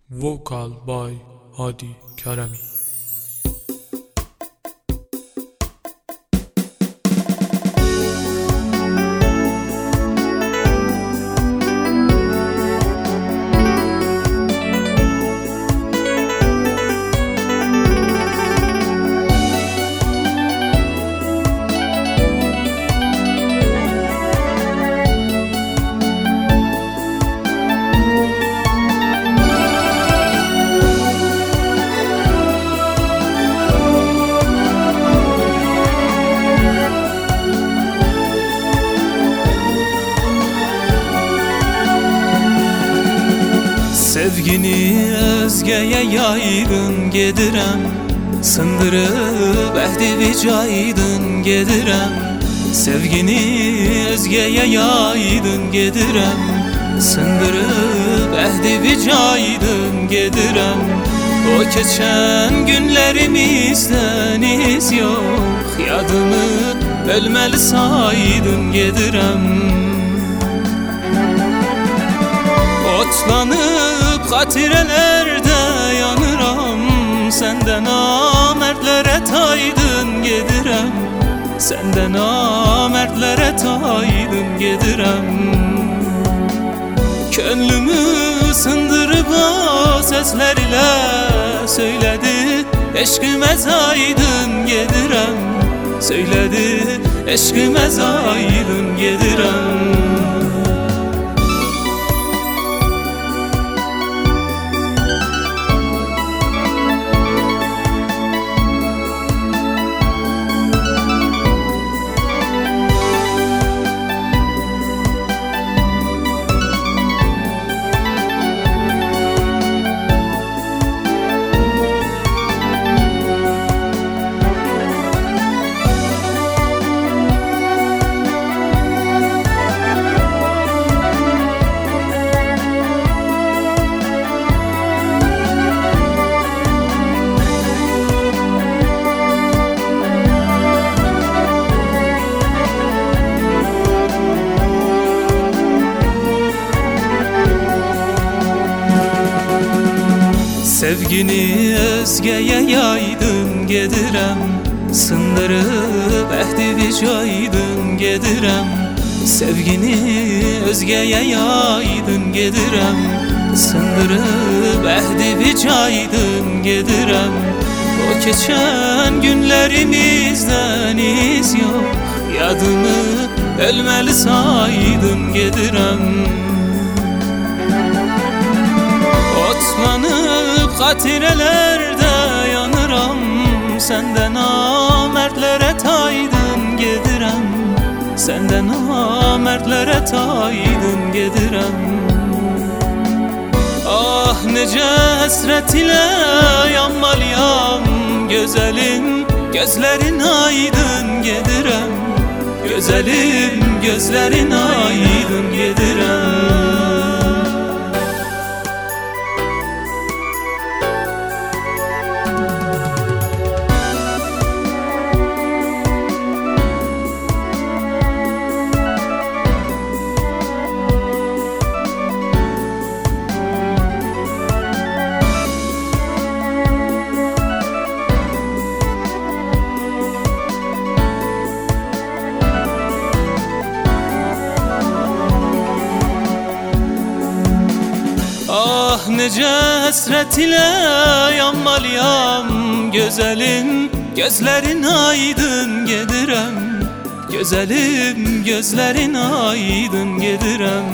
Vocal by Hadi Keremi. Sevgini özgeye yaydın gedirəm, sındırıb əhdi vicaydın gedirəm. Sevgini özgeye yaydın gedirəm, sındırıb əhdi vicaydın gedirəm. O keçən günlərimizdən iz yox, yadımı ölməli saydın gedirəm. Otlanıb xatirələrdə yanıram, səndən namərdlərə taydın gedirəm, səndən namərdlərə taydın gedirəm. Könlümü sındırıb o səslər ilə söylədi, eşqimə aydın gedirəm, söylədi, eşqimə aydın gedirəm. Sevgini özgeye yaydın gedirəm, sındırıb əhdi vicaydın gedirəm. Sevgini özgeye yaydın gedirəm, sındırıb əhdi vicaydın gedirəm. O keçən günlərimizdən iz yox, yadımı ölməli saydın gedirəm. Otlanıb xatirələrdə yanıram, səndən namərdlərə taydın gedirəm, səndən namərdlərə taydın gedirəm. Ah necə həsrət ilə yanmalıyam, gözəlim gözlərin aydın gedirəm, gözəlim gözlərin aydın gedirəm. Ah necə həsrət ilə yanmalıyam, gözəlim gözlərin aydın gedirəm, gözəlim gözlərin aydın gedirəm.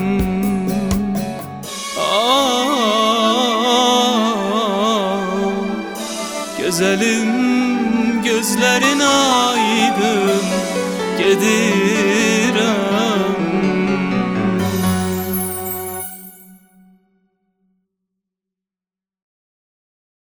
Gözəlim gözlərin aydın gedirəm.